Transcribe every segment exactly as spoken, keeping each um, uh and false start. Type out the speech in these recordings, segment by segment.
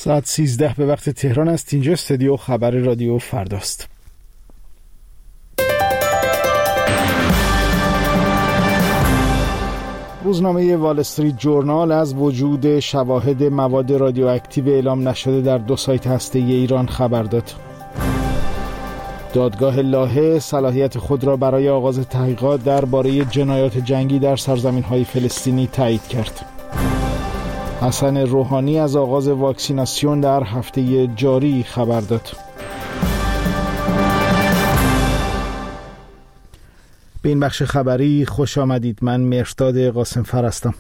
ساعت سیزده به وقت تهران است. اینجا استودیو خبر رادیو فرداست. روزنامه وال استریت جورنال از وجود شواهد مواد رادیواکتیو اعلام نشده در دو سایت هسته‌ای ایران خبر داد. دادگاه لاهه صلاحیت خود را برای آغاز تحقیقات درباره جنایات جنگی در سرزمین‌های فلسطینی تایید کرد. حسن روحانی از آغاز واکسیناسیون در هفته جاری خبر داد. به این بخش خبری خوش آمدید. من مهرداد قاسم فر هستم.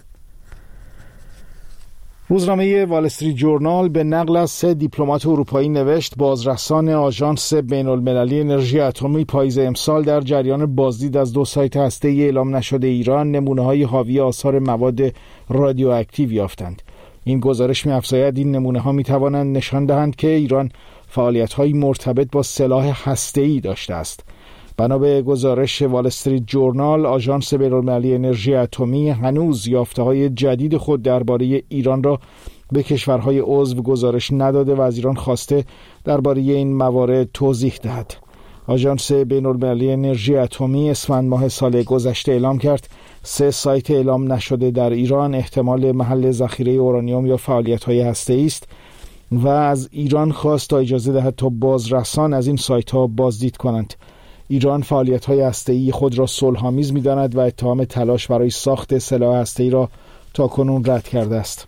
روزنامه وال استریت جورنال به نقل از سه دیپلمات اروپایی نوشت بازرسان آژانس بین‌المللی انرژی اتمی پاییز امسال در جریان بازدید از دو سایت هسته‌ای اعلام نشده ایران نمونه‌های حاوی آثار مواد رادیواکتیو یافتند. این گزارش می‌افزاید این نمونه‌ها می‌توانند نشان دهند که ایران فعالیت‌های مرتبط با سلاح هسته‌ای داشته است. بنا به گزارش وال استریت جورنال، آژانس بین‌المللی انرژی اتمی هنوز یافته‌های جدید خود درباره ایران را به کشورهای عضو گزارش نداده و از ایران خواسته درباره این موارد توضیح دهد. آژانس بین‌المللی انرژی اتمی اسفند ماه سال گذشته اعلام کرد سه سایت اعلام نشده در ایران احتمال محل ذخیره اورانیوم یا فعالیت‌های هسته‌ای است و از ایران خواست تا اجازه دهد تا بازرسان از این سایت‌ها بازدید کنند. ایران فعالیت‌های هسته‌ای خود را صلح‌آمیز می‌داند و اتهام تلاش برای ساخت سلاح هسته‌ای را تاکنون رد کرده است.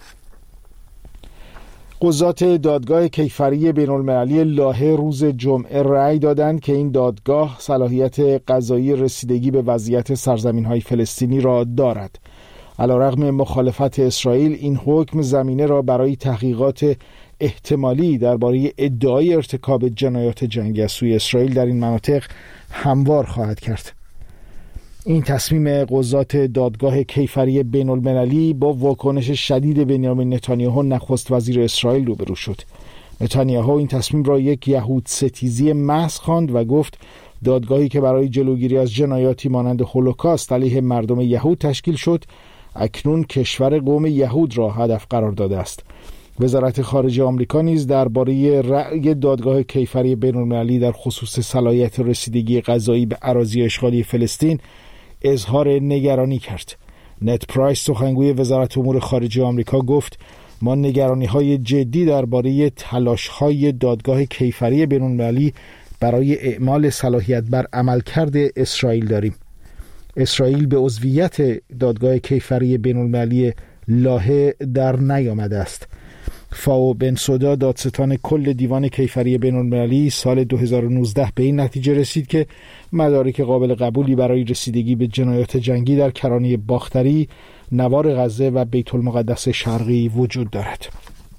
قضات دادگاه کیفری بین‌المللی لاهه روز جمعه رأی دادند که این دادگاه صلاحیت قضایی رسیدگی به وضعیت سرزمین‌های فلسطینی را دارد. علیرغم مخالفت اسرائیل، این حکم زمینه را برای تحقیقات احتمالی درباره ادعای ارتکاب جنایات جنگی از سوی اسرائیل در این مناطق هموار خواهد کرد. این تصمیم قضات دادگاه کیفری بین‌المللی با واکنش شدید بنیامین نتانیاهو نخست وزیر اسرائیل روبرو شد. نتانیاهو این تصمیم را یک یهود ستیزی محض خواند و گفت دادگاهی که برای جلوگیری از جنایاتی مانند هولوکاست علیه مردم یهود تشکیل شد، اکنون کشور قوم یهود را هدف قرار داده است. وزارت خارجه آمریکا نیز درباره رأی دادگاه کیفری بین‌المللی در خصوص صلاحیت رسیدگی قضایی به اراضی اشغالی فلسطین اظهار نگرانی کرد. نت پرایس سخنگوی وزارت امور خارجه آمریکا گفت ما نگرانی‌های جدی درباره تلاش‌های دادگاه کیفری بین‌المللی برای اعمال صلاحیت بر عملکرد اسرائیل داریم. اسرائیل به عضویت دادگاه کیفری بین‌المللی لاهه در نیامده است. فاو بنسودا دادستان کل دیوان کیفری بین‌المللی سال دو هزار و نوزده به این نتیجه رسید که مدارک قابل قبولی برای رسیدگی به جنایات جنگی در کرانه باختری، نوار غزه و بیت المقدس شرقی وجود دارد.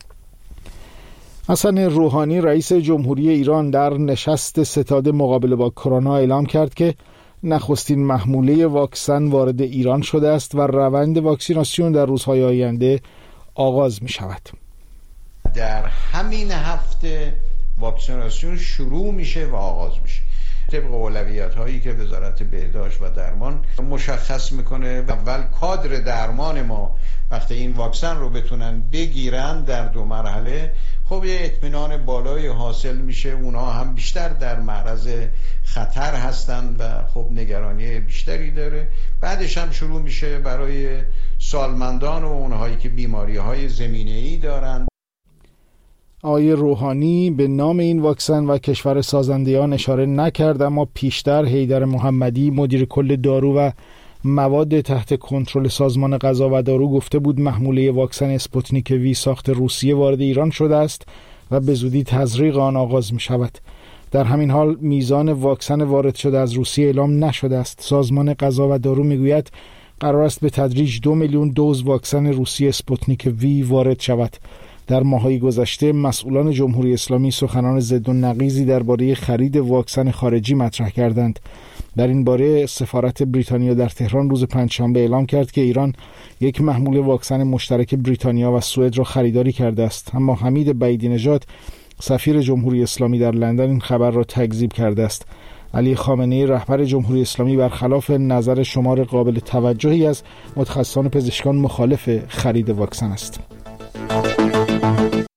حسن روحانی رئیس جمهوری ایران در نشست ستاد مقابله با کرونا اعلام کرد که نخستین محموله واکسن وارد ایران شده است و روند واکسیناسیون در روزهای آینده آغاز می شود. در همین هفته واکسیناسیون شروع میشه و آغاز میشه طبق اولویت هایی که وزارت بهداشت و درمان مشخص میکنه. اول کادر درمان ما وقتی این واکسن رو بتونن بگیرن در دو مرحله، خب یه اطمینان بالایی حاصل میشه، اونا هم بیشتر در معرض خطر هستن و خب نگرانی بیشتری داره. بعدش هم شروع میشه برای سالمندان و اونهایی که بیماری های زمینه‌ای دارن. آقای روحانی به نام این واکسن و کشور سازنده آن اشاره نکرد، اما پیشتر حیدر محمدی مدیر کل دارو و مواد تحت کنترل سازمان غذا و دارو گفته بود محموله واکسن اسپوتنیک وی ساخت روسیه وارد ایران شده است و به زودی تزریق آن آغاز می شود. در همین حال میزان واکسن وارد شده از روسیه اعلام نشده است. سازمان غذا و دارو میگوید قرار است به تدریج دو میلیون دوز واکسن روسی اسپوتنیک وی وارد شود. در ماه‌های گذشته مسئولان جمهوری اسلامی سخنان ضد و نقیضی درباره خرید واکسن خارجی مطرح کردند. در این باره سفارت بریتانیا در تهران روز پنجشنبه اعلام کرد که ایران یک محموله واکسن مشترک بریتانیا و سوئد را خریداری کرده است، اما حمید بعیدی نژاد سفیر جمهوری اسلامی در لندن این خبر را تکذیب کرده است. علی خامنه‌ای رهبر جمهوری اسلامی برخلاف نظر شمار قابل توجهی از متخصصان پزشکان مخالف خرید واکسن است.